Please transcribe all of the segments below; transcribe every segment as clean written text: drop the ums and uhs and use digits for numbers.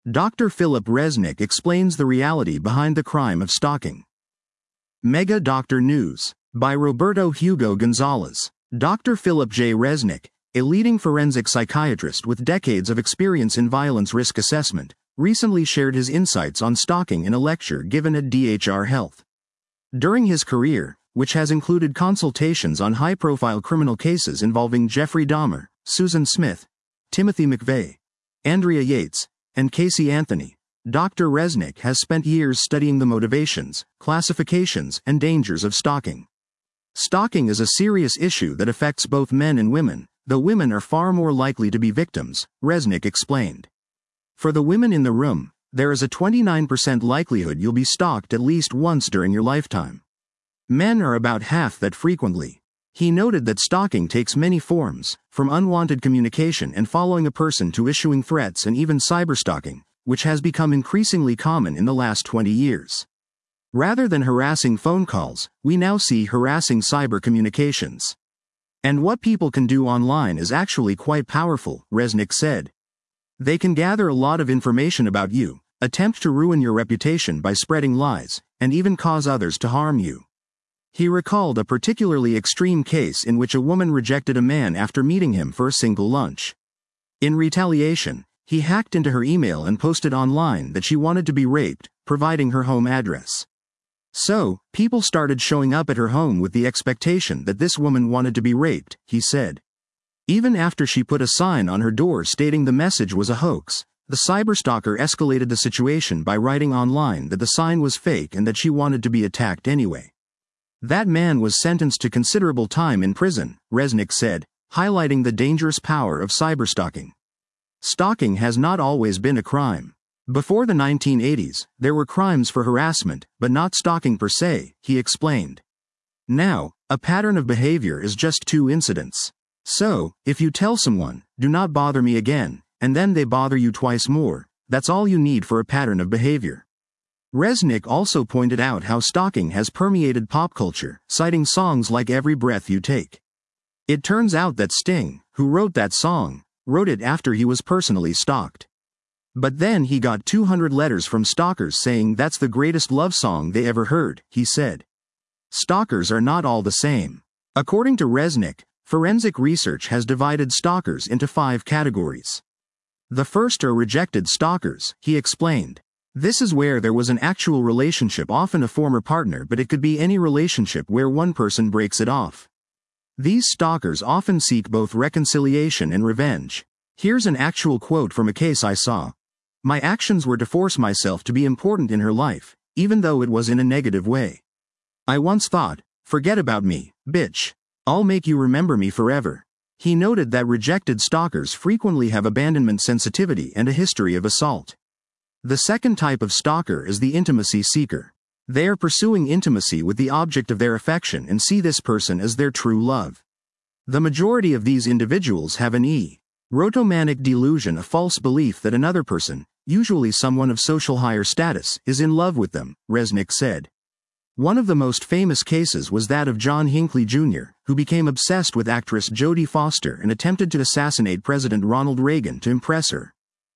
Dr. Philip Resnick explains the reality behind the crime of stalking. Mega Doctor News by Roberto Hugo Gonzalez. Dr. Philip J. Resnick, a leading forensic psychiatrist with decades of experience in violence risk assessment, recently shared his insights on stalking in a lecture given at DHR Health. During his career, which has included consultations on high-profile criminal cases involving Jeffrey Dahmer, Susan Smith, Timothy McVeigh, Andrea Yates, and Casey Anthony, Dr. Resnick has spent years studying the motivations, classifications, and dangers of stalking. Stalking is a serious issue that affects both men and women, though women are far more likely to be victims, Resnick explained. For the women in the room, there is a 29% likelihood you'll be stalked at least once during your lifetime. Men are about half that frequently. He noted that stalking takes many forms, from unwanted communication and following a person to issuing threats and even cyberstalking, which has become increasingly common in the last 20 years. Rather than harassing phone calls, we now see harassing cyber communications. And what people can do online is actually quite powerful, Resnick said. They can gather a lot of information about you, attempt to ruin your reputation by spreading lies, and even cause others to harm you. He recalled a particularly extreme case in which a woman rejected a man after meeting him for a single lunch. In retaliation, he hacked into her email and posted online that she wanted to be raped, providing her home address. So, people started showing up at her home with the expectation that this woman wanted to be raped, he said. Even after she put a sign on her door stating the message was a hoax, the cyberstalker escalated the situation by writing online that the sign was fake and that she wanted to be attacked anyway. That man was sentenced to considerable time in prison, Resnick said, highlighting the dangerous power of cyberstalking. Stalking has not always been a crime. Before the 1980s, there were crimes for harassment, but not stalking per se, he explained. Now, a pattern of behavior is just 2 incidents. So, if you tell someone, "Do not bother me again," and then they bother you twice more, that's all you need for a pattern of behavior. Resnick also pointed out how stalking has permeated pop culture, citing songs like Every Breath You Take. It turns out that Sting, who wrote that song, wrote it after he was personally stalked. But then he got 200 letters from stalkers saying that's the greatest love song they ever heard, he said. Stalkers are not all the same. According to Resnick, forensic research has divided stalkers into 5 categories. The first are rejected stalkers, he explained. This is where there was an actual relationship, often a former partner, but it could be any relationship where one person breaks it off. These stalkers often seek both reconciliation and revenge. Here's an actual quote from a case I saw. "My actions were to force myself to be important in her life, even though it was in a negative way. I once thought, forget about me, bitch. I'll make you remember me forever." He noted that rejected stalkers frequently have abandonment sensitivity and a history of assault. The second type of stalker is the intimacy seeker. They are pursuing intimacy with the object of their affection and see this person as their true love. The majority of these individuals have an erotomanic delusion, a false belief that another person, usually someone of social higher status, is in love with them, Resnick said. One of the most famous cases was that of John Hinckley Jr., who became obsessed with actress Jodie Foster and attempted to assassinate President Ronald Reagan to impress her.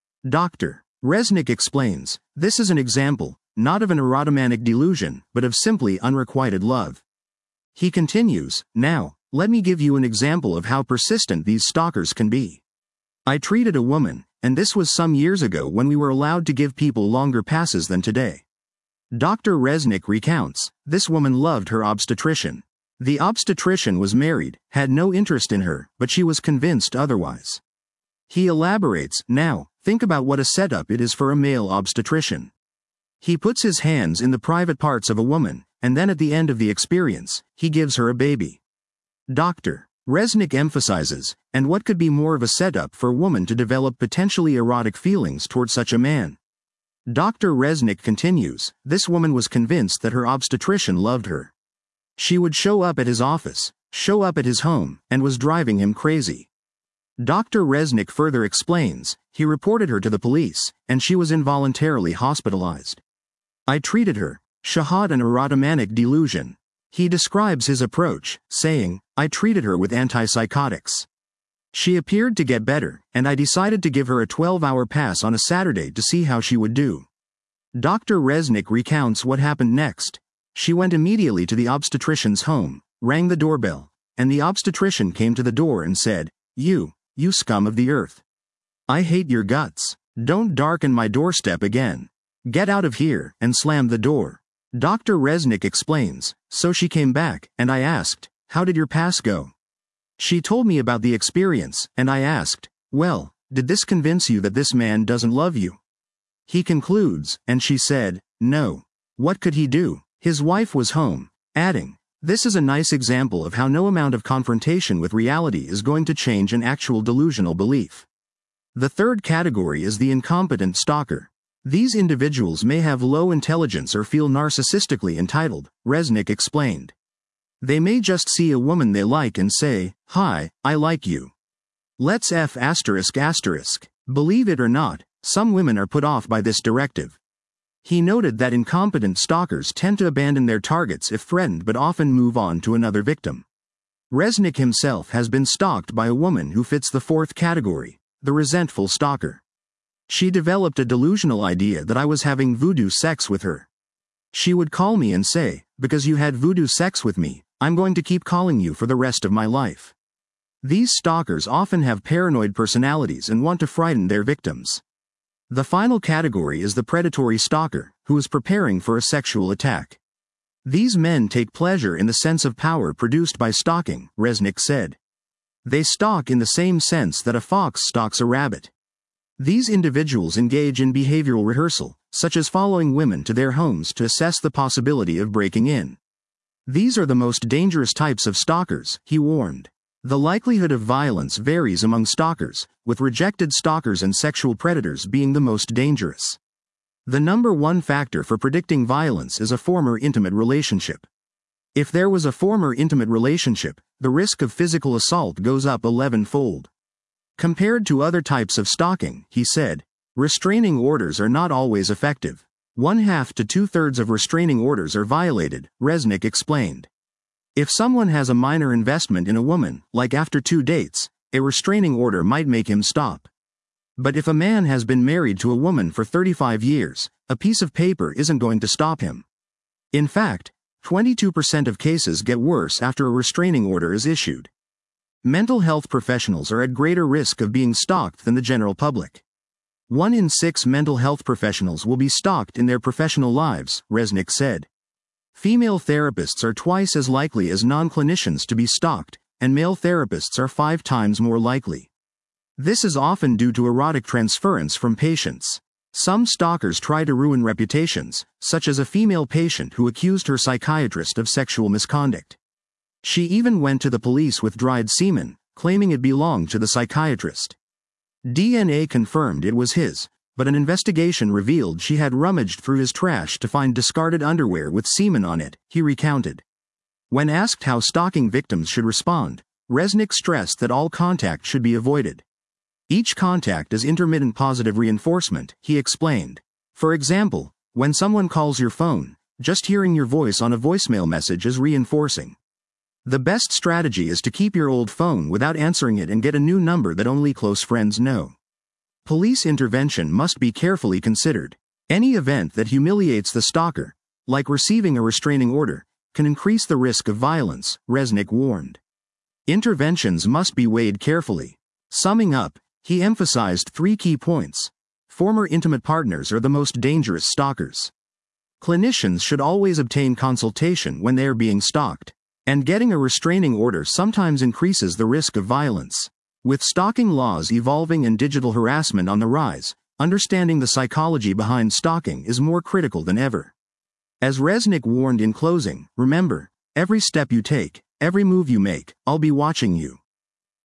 Dr. Resnick explains, this is an example, not of an erotomanic delusion, but of simply unrequited love. He continues, "Now, let me give you an example of how persistent these stalkers can be. I treated a woman, and this was some years ago when we were allowed to give people longer passes than today. Dr. Resnick recounts, this woman loved her obstetrician. The obstetrician was married, had no interest in her, but she was convinced otherwise. He elaborates, now, think about what a setup it is for a male obstetrician. He puts his hands in the private parts of a woman, and then at the end of the experience, he gives her a baby. Dr. Resnick emphasizes, and what could be more of a setup for a woman to develop potentially erotic feelings toward such a man? Dr. Resnick continues, this woman was convinced that her obstetrician loved her. She would show up at his office, show up at his home, and was driving him crazy. Dr. Resnick further explains, he reported her to the police, and she was involuntarily hospitalized. I treated her. Shahad an erotomanic delusion. He describes his approach, saying, I treated her with antipsychotics. She appeared to get better, and I decided to give her a 12-hour pass on a Saturday to see how she would do. Dr. Resnick recounts what happened next. She went immediately to the obstetrician's home, rang the doorbell, and the obstetrician came to the door and said, You scum of the earth. I hate your guts. Don't darken my doorstep again. Get out of here, and slammed the door. Dr. Resnick explains, so she came back, and I asked, How did your pass go? She told me about the experience, and I asked, Well, did this convince you that this man doesn't love you? He concludes, and she said, No. What could he do? His wife was home, adding, This is a nice example of how no amount of confrontation with reality is going to change an actual delusional belief. The third category is the incompetent stalker. These individuals may have low intelligence or feel narcissistically entitled, Resnick explained. They may just see a woman they like and say, Hi, I like you. Let's F*****. Believe it or not, some women are put off by this directive. He noted that incompetent stalkers tend to abandon their targets if threatened but often move on to another victim. Resnick himself has been stalked by a woman who fits the fourth category, the resentful stalker. She developed a delusional idea that I was having voodoo sex with her. She would call me and say, Because you had voodoo sex with me, I'm going to keep calling you for the rest of my life. These stalkers often have paranoid personalities and want to frighten their victims. The final category is the predatory stalker, who is preparing for a sexual attack. These men take pleasure in the sense of power produced by stalking, Resnick said. They stalk in the same sense that a fox stalks a rabbit. These individuals engage in behavioral rehearsal, such as following women to their homes to assess the possibility of breaking in. These are the most dangerous types of stalkers, he warned. The likelihood of violence varies among stalkers, with rejected stalkers and sexual predators being the most dangerous. The number one factor for predicting violence is a former intimate relationship. If there was a former intimate relationship, the risk of physical assault goes up 11-fold. Compared to other types of stalking, he said, restraining orders are not always effective. 1/2 to 2/3 of restraining orders are violated, Resnick explained. If someone has a minor investment in a woman, like after 2 dates, a restraining order might make him stop. But if a man has been married to a woman for 35 years, a piece of paper isn't going to stop him. In fact, 22% of cases get worse after a restraining order is issued. Mental health professionals are at greater risk of being stalked than the general public. 1 in 6 mental health professionals will be stalked in their professional lives, Resnick said. Female therapists are twice as likely as non-clinicians to be stalked, and male therapists are 5 times more likely. This is often due to erotic transference from patients. Some stalkers try to ruin reputations, such as a female patient who accused her psychiatrist of sexual misconduct. She even went to the police with dried semen, claiming it belonged to the psychiatrist. DNA confirmed it was his, but an investigation revealed she had rummaged through his trash to find discarded underwear with semen on it, he recounted. When asked how stalking victims should respond, Resnick stressed that all contact should be avoided. Each contact is intermittent positive reinforcement, he explained. For example, when someone calls your phone, just hearing your voice on a voicemail message is reinforcing. The best strategy is to keep your old phone without answering it and get a new number that only close friends know. Police intervention must be carefully considered. Any event that humiliates the stalker, like receiving a restraining order, can increase the risk of violence, Resnick warned. Interventions must be weighed carefully. Summing up, he emphasized 3 key points. Former intimate partners are the most dangerous stalkers. Clinicians should always obtain consultation when they are being stalked. And getting a restraining order sometimes increases the risk of violence. With stalking laws evolving and digital harassment on the rise, understanding the psychology behind stalking is more critical than ever. As Resnick warned in closing, remember, every step you take, every move you make, I'll be watching you.